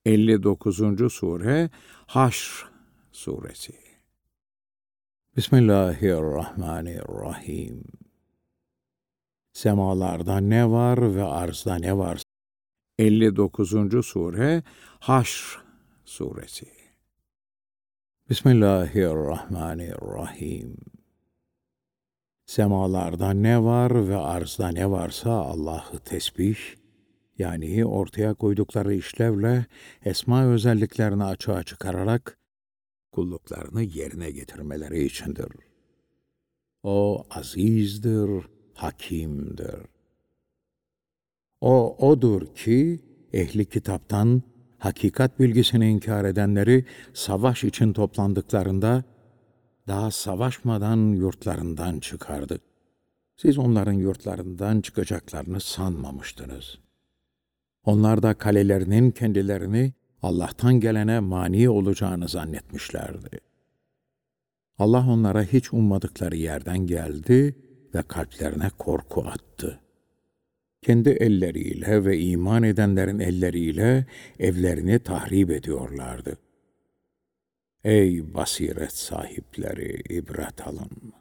59. Sure Haşr Suresi. Bismillahirrahmanirrahim. Semalarda ne var ve arzda ne var? 59. Sure Haşr Suresi. Bismillahirrahmanirrahim. Semalarda ne var ve arzda ne varsa Allah'ı tesbih, yani ortaya koydukları işlevle esma özelliklerini açığa çıkararak kulluklarını yerine getirmeleri içindir. O azizdir, hakimdir. O odur ki ehli kitaptan hakikat bilgisini inkar edenleri savaş için toplandıklarında daha savaşmadan yurtlarından çıkardı. Siz onların yurtlarından çıkacaklarını sanmamıştınız. Onlar da kalelerinin kendilerini Allah'tan gelene mani olacağını zannetmişlerdi. Allah onlara hiç ummadıkları yerden geldi ve kalplerine korku attı. Kendi elleriyle ve iman edenlerin elleriyle evlerini tahrip ediyorlardı. Ey basiret sahipleri, ibret alın!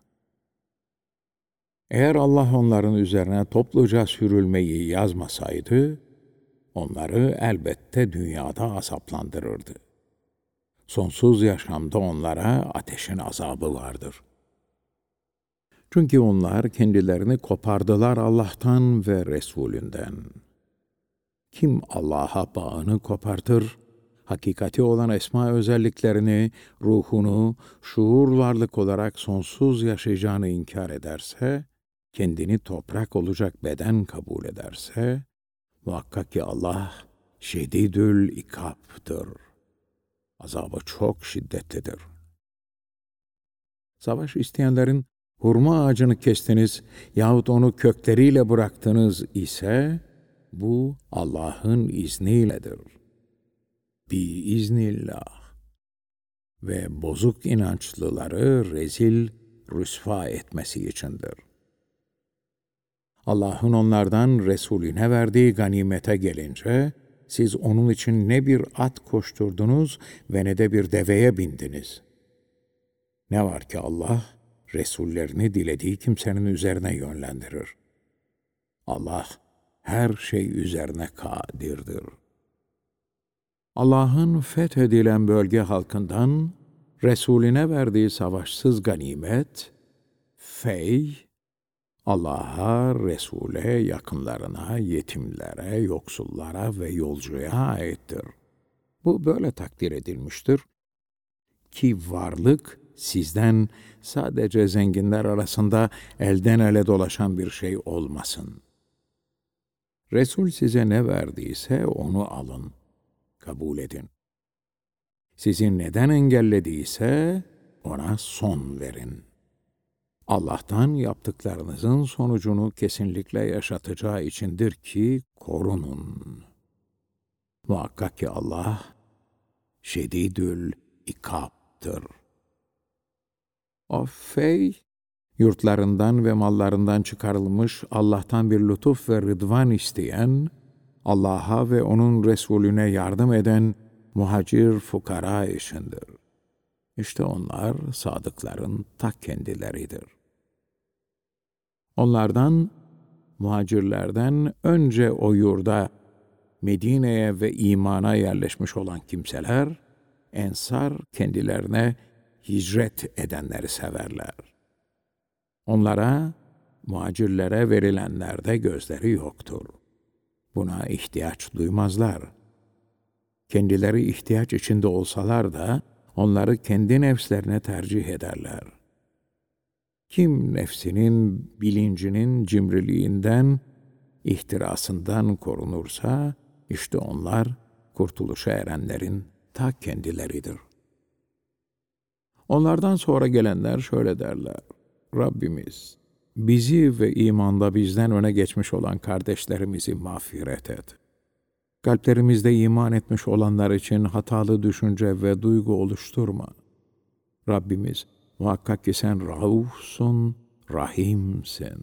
Eğer Allah onların üzerine topluca sürülmeyi yazmasaydı, onları elbette dünyada azaplandırırdı. Sonsuz yaşamda onlara ateşin azabı vardır. Çünkü onlar kendilerini kopardılar Allah'tan ve Resulünden. Kim Allah'a bağını kopartır, hakikati olan esma özelliklerini, ruhunu, şuur varlık olarak sonsuz yaşayacağını inkar ederse, kendini toprak olacak beden kabul ederse, muhakkak ki Allah şedidül ikaptır. Azabı çok şiddetlidir. Savaş isteyenlerin hurma ağacını kestiniz yahut onu kökleriyle bıraktınız ise bu Allah'ın izniyledir. Biiznillah. Ve bozuk inançlıları rezil, rüsva etmesi içindir. Allah'ın onlardan Resulüne verdiği ganimete gelince, siz onun için ne bir at koşturdunuz ve ne de bir deveye bindiniz. Ne var ki Allah, Resullerini dilediği kimsenin üzerine yönlendirir. Allah, her şey üzerine kadirdir. Allah'ın fethedilen bölge halkından, Resulüne verdiği savaşsız ganimet, fey, Allah'a, Resul'e, yakınlarına, yetimlere, yoksullara ve yolcuya aittir. Bu böyle takdir edilmiştir ki varlık sizden sadece zenginler arasında elden ele dolaşan bir şey olmasın. Resul size ne verdiyse onu alın, kabul edin. Sizi neden engellediyse ona son verin. Allah'tan yaptıklarınızın sonucunu kesinlikle yaşatacağı içindir ki korunun. Muhakkak ki Allah şedidül ikaptır. O fey, yurtlarından ve mallarından çıkarılmış Allah'tan bir lütuf ve rıdvan isteyen, Allah'a ve onun Resulüne yardım eden muhacir fukara işindir. İşte onlar sadıkların ta kendileridir. Onlardan, muhacirlerden önce o yurda, Medine'ye ve imana yerleşmiş olan kimseler, ensar kendilerine hicret edenleri severler. Onlara, muhacirlere verilenlerde gözleri yoktur. Buna ihtiyaç duymazlar. Kendileri ihtiyaç içinde olsalar da, onları kendi nefslerine tercih ederler. Kim nefsinin, bilincinin cimriliğinden, ihtirasından korunursa, işte onlar kurtuluşa erenlerin ta kendileridir. Onlardan sonra gelenler şöyle derler: Rabbimiz, bizi ve imanda bizden öne geçmiş olan kardeşlerimizi mağfiret et. Kalplerimizde iman etmiş olanlar için hatalı düşünce ve duygu oluşturma. Rabbimiz, muhakkak ki sen raufsun, rahimsin.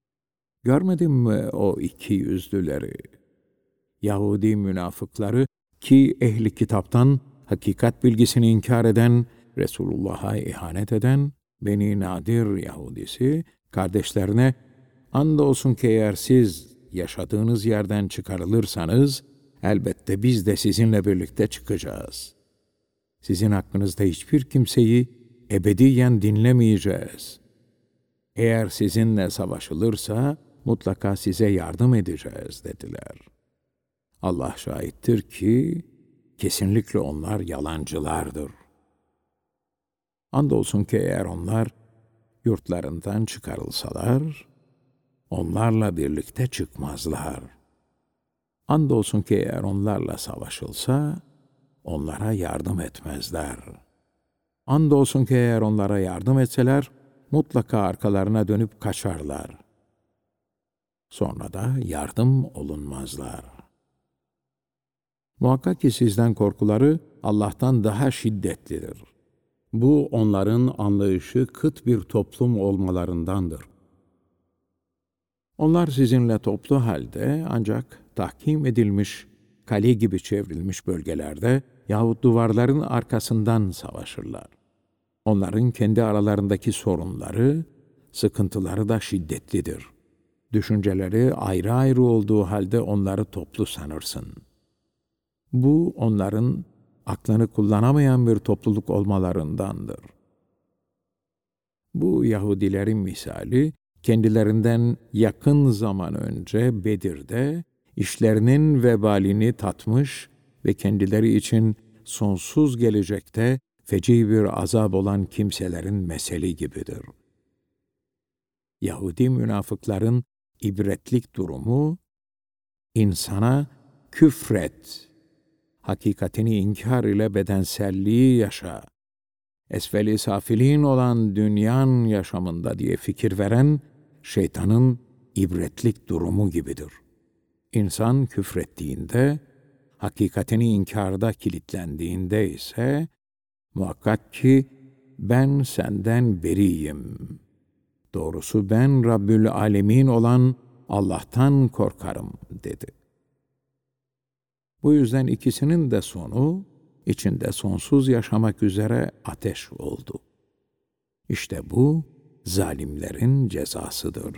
Görmedin mi o iki yüzlüleri? Yahudi münafıkları Ki ehli kitaptan hakikat bilgisini inkar eden, Resulullah'a ihanet eden Beni Nadir Yahudisi kardeşlerine, andolsun ki eğer siz yaşadığınız yerden çıkarılırsanız, elbette biz de sizinle birlikte çıkacağız. Sizin hakkınızda hiçbir kimseyi ebediyen dinlemeyeceğiz. Eğer sizinle savaşılırsa mutlaka size yardım edeceğiz dediler. Allah şahittir ki kesinlikle onlar yalancılardır. Andolsun ki eğer onlar yurtlarından çıkarılsalar, onlarla birlikte çıkmazlar. Andolsun ki eğer onlarla savaşılsa, onlara yardım etmezler. Andolsun ki eğer onlara yardım etseler, mutlaka arkalarına dönüp kaçarlar. Sonra da yardım olunmazlar. Muhakkak ki sizden korkuları Allah'tan daha şiddetlidir. Bu onların anlayışı kıt bir toplum olmalarındandır. Onlar sizinle toplu halde ancak tahkim edilmiş, kale gibi çevrilmiş bölgelerde yahut duvarların arkasından savaşırlar. Onların kendi aralarındaki sorunları, sıkıntıları da şiddetlidir. Düşünceleri ayrı ayrı olduğu halde onları toplu sanırsın. Bu onların aklını kullanamayan bir topluluk olmalarındandır. Bu Yahudilerin misali, kendilerinden yakın zaman önce Bedir'de işlerinin vebalini tatmış ve kendileri için sonsuz gelecekte feci bir azap olan kimselerin meseli gibidir. Yahudi münafıkların ibretlik durumu, insana küfret, hakikatini inkar ile bedenselliği yaşa, esfel-i safilin olan dünyan yaşamında diye fikir veren şeytanın ibretlik durumu gibidir. İnsan küfrettiğinde, hakikatini inkarda kilitlendiğinde ise, muhakkak ki ben senden beriyim. Doğrusu ben Rabbül Alemin olan Allah'tan korkarım dedi. Bu yüzden ikisinin de sonu, içinde sonsuz yaşamak üzere ateş oldu. İşte bu, zalimlerin cezasıdır.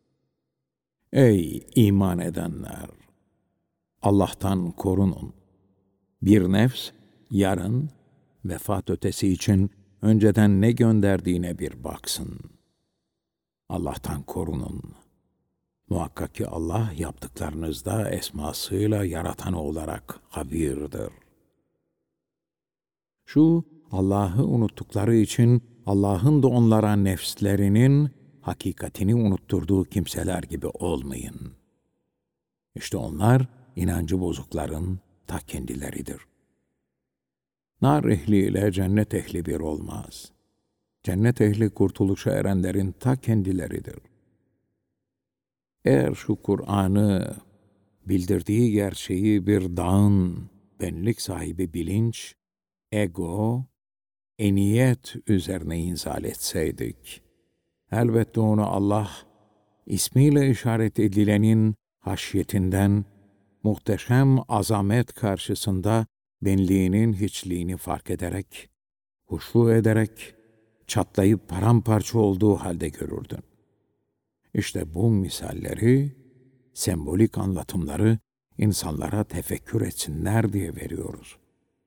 Ey iman edenler! Allah'tan korunun. Bir nefs, yarın, vefat ötesi için önceden ne gönderdiğine bir baksın. Allah'tan korunun. Muhakkak ki Allah yaptıklarınızda esmasıyla yaratanı olarak habirdir. Şu Allah'ı unuttukları için Allah'ın da onlara nefslerinin hakikatini unutturduğu kimseler gibi olmayın. İşte onlar inancı bozukların ta kendileridir. Nar ehliyle cennet ehli bir olmaz. Cennet ehli kurtuluşa erenlerin ta kendileridir. Eğer şu Kur'an'ı, bildirdiği gerçeği bir dağın benlik sahibi bilinç, ego, eniyet üzerine inzal etseydik, elbette onu Allah, ismiyle işaret edilenin haşyetinden, muhteşem azamet karşısında benliğinin hiçliğini fark ederek, huşu ederek, çatlayıp paramparça olduğu halde görürdün. İşte bu misalleri, sembolik anlatımları insanlara tefekkür etsinler diye veriyoruz.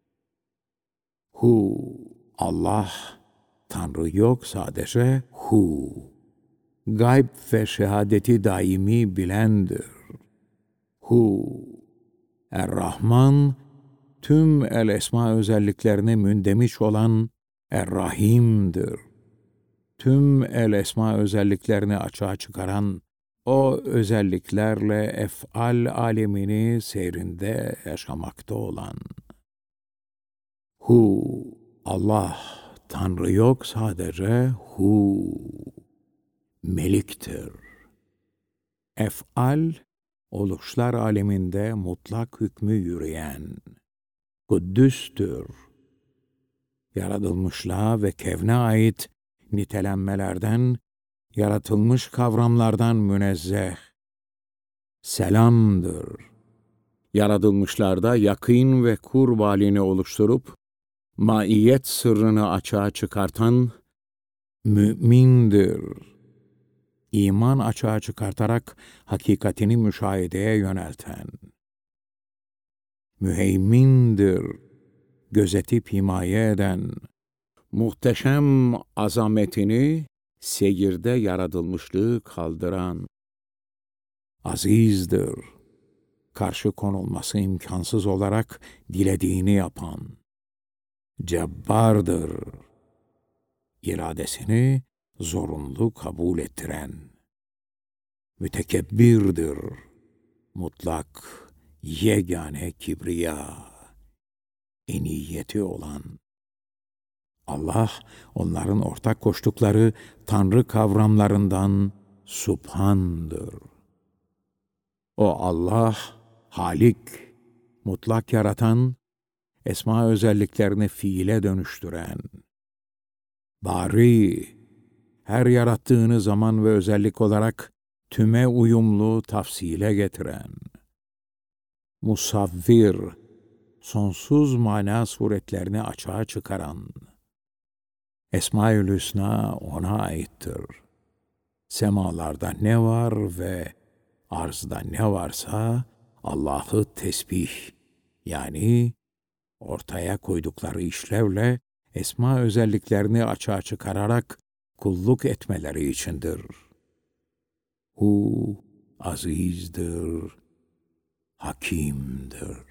Hu, Allah, Tanrı yok sadece Hu. Gayb ve şehadeti daimi bilendir. Hu, Er-Rahman, tüm el-esma özelliklerine mündemiş olan Er-Rahim'dir. Tüm el-esma özelliklerini açığa çıkaran, o özelliklerle ef'al alemini seyrinde yaşamakta olan. Hu, Allah, Tanrı yok sadece Hu, Meliktir. Ef'al, oluşlar aleminde mutlak hükmü yürüyen, Kuddüstür. Yaratılmışlığa ve kevne ait nitelenmelerden, yaratılmış kavramlardan münezzeh, selamdır. Yaratılmışlarda yakîn ve kurb halini oluşturup, maiyet sırrını açığa çıkartan mümindir. İman açığa çıkartarak hakikatini müşahedeye yönelten. Müheymindir. Gözetip himaye eden. Muhteşem azametini seyirde yaratılmışlığı kaldıran. Azizdir. Karşı konulması imkansız olarak dilediğini yapan. Cebbardır. İradesini zorunlu kabul ettiren. Mütekebbirdir. Mutlak, yegane kibriya, eniyeti olan. Allah, onların ortak koştukları Tanrı kavramlarından Subhan'dır. O Allah, Halik, mutlak yaratan, esma özelliklerini fiile dönüştüren. Bari, her yarattığını zaman ve özellik olarak tüme uyumlu tafsile getiren. Musavvir, sonsuz mana suretlerini açığa çıkaran. Esma-ül Hüsna ona aittir. Semalarda ne var ve arzda ne varsa Allah'ı tesbih, yani ortaya koydukları işlevle esma özelliklerini açığa çıkararak kulluk etmeleri içindir. Hu azizdir, hakimdir.